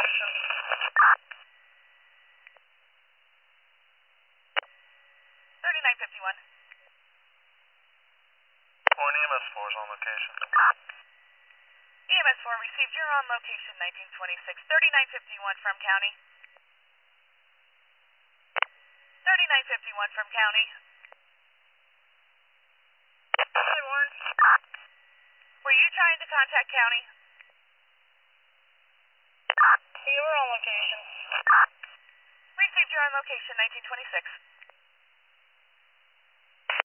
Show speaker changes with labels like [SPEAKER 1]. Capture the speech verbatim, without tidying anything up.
[SPEAKER 1] location.
[SPEAKER 2] thirty-nine fifty-one.
[SPEAKER 1] Point E M S four is on location.
[SPEAKER 2] E M S four received. You're on location nineteen twenty-six. thirty-nine fifty-one from county. thirty-nine fifty-one from county.
[SPEAKER 1] Hey, Warren.
[SPEAKER 2] Were you trying to contact county?
[SPEAKER 1] Yeah, we're on location.
[SPEAKER 2] Received. You're on location nineteen twenty-six.